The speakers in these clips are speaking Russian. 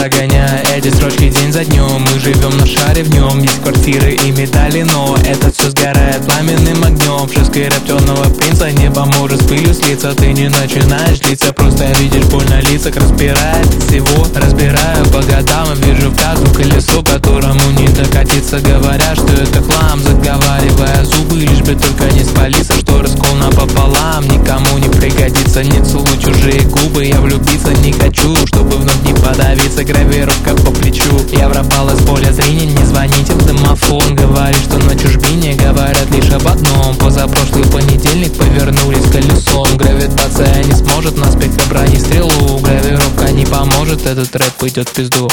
прогоняя эти строчки день за днем. Мы живем на шаре, в нем есть квартиры и медали, но это все сгорает пламенным огнем. Шесткой рэп темного принца, небо может с пылью слиться. Ты не начинаешь длиться, просто видишь боль на лицах. Разбирает всего, разбираю по годам и вижу в каждом колесо, которому не докатиться. Говорят, что это хлам, заговаривая зубы, лишь бы только не спалиться. Что раскол напополам никому не пригодится. Не целуй чужие губы, я влюбиться не хочу, чтобы вновь не подавиться. Гравировка по плечу, я пропал из поля зрения. Не звоните в домофон, говорит, что на чужбине говорят лишь об одном. Позапрошлый понедельник повернулись колесом. Гравитация не сможет наспех обронить стрелу. Гравировка не поможет, этот рэп идет в пизду.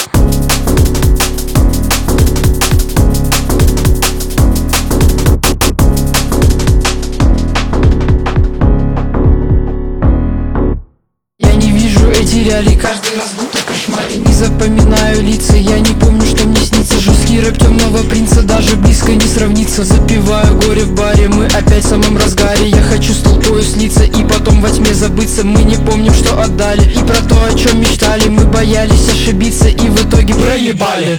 Эти реалии каждый раз будто кошмаре. Не запоминаю лица, я не помню, что мне снится. Жесткий рэп темного принца даже близко не сравнится. Запиваю горе в баре, мы опять в самом разгаре. Я хочу с толпою слиться и потом во тьме забыться. Мы не помним, что отдали, и про то, о чем мечтали. Мы боялись ошибиться и в итоге проебали.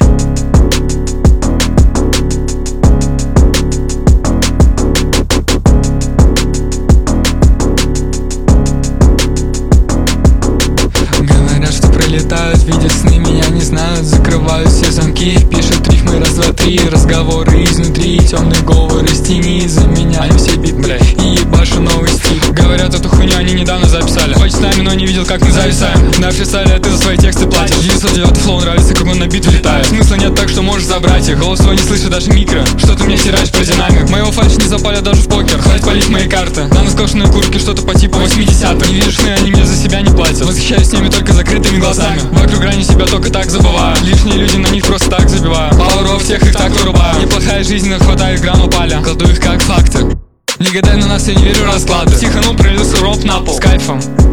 Летают, видят сны, меня не знают. Закрывают все замки, пишут рифмы раз, два, три. Разговоры изнутри, темные говоры из тени. За меня они все бит, бля, и ебашу новый стиль. Говорят, эту хуйню они недавно записали. Хочет с нами, но не видел, как мы зависаем. На фристайле ты за свои тексты платишь. 909 флоу нравится, как он на бит влетает. Смысла нет, так что можешь забрать их. Голос твой не слышу, даже микро. Что ты мне стираешь про динамик? Моего фальш не запалят даже в покер. Хватит палить мои карты. На скошенные куртки что-то по типу 80-х. Не видишь сны, они мне за себя не платят. Восхищаюсь с ними только закрытыми глазами. Вокруг грани себя только так забываю. Лишние люди, на них просто так забиваю. Пауэров всех их так вырубаю. Неплохая жизнь, но хватает грамма паля. Кладу их как факты. Не гадай на нас, я не верю в расклады. Психанул, пролился роп на пол. С кайфом.